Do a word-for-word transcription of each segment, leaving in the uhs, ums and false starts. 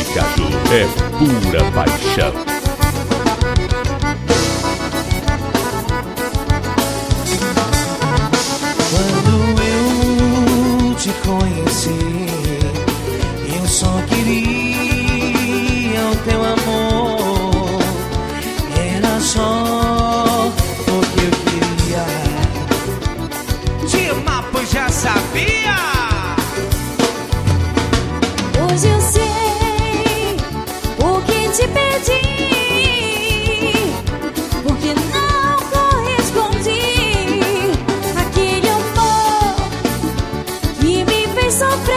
Caju é pura paixão. Quando eu te conheci, eu só queria o teu amor. Era só o que eu queria. Te amar, pois já sabia. Hoje eu sei o que te pedi, porque não correspondi àquele amor que me fez sofrer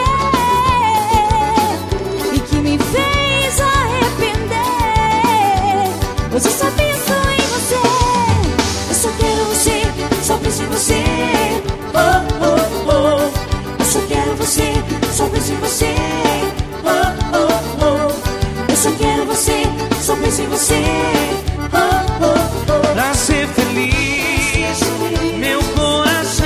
e que me fez arrepender. Hoje eu só penso em você, eu só quero você, só penso em você. Oh, oh, oh. Eu só quero você, só penso em você. Oh, oh, oh. Eu só quero você, só penso em você. Oh, oh, oh. Pra ser feliz, meu coração.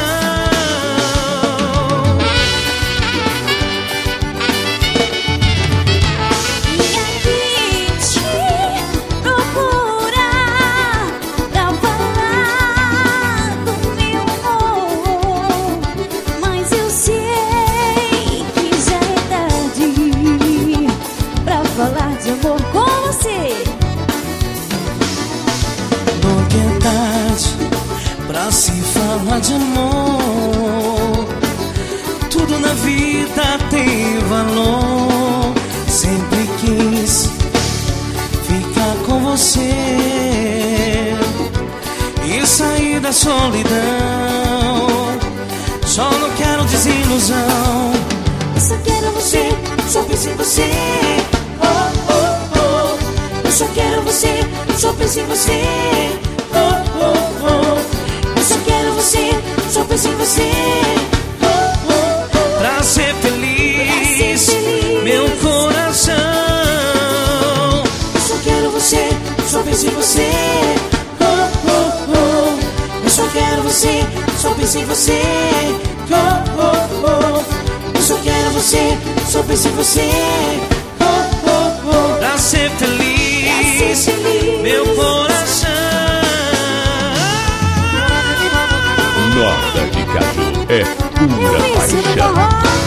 E aqui te procurar pra falar do meu amor, mas eu sei que já é tarde pra falar de amor com você. Nunca é tarde pra se falar de amor. Tudo na vida tem valor. Sempre quis ficar com você e sair da solidão. Só não quero desilusão. Eu só quero você, só penso em você. Oh, oh, oh. Eu só quero você, só penso em você. Oh, oh, oh. Eu só quero você, só penso em você. Oh, oh, oh. Pra ser feliz, feliz, meu coração. Eu só quero você, só penso em você. Oh, oh, oh. Eu só quero você, só penso em você. Oh, oh, oh. Eu só quero você, só penso em você. Oh, oh, oh. Pra ser feliz, Pra ser feliz, meu coração. Nota de Caju é pura eu venci no paixão. forró.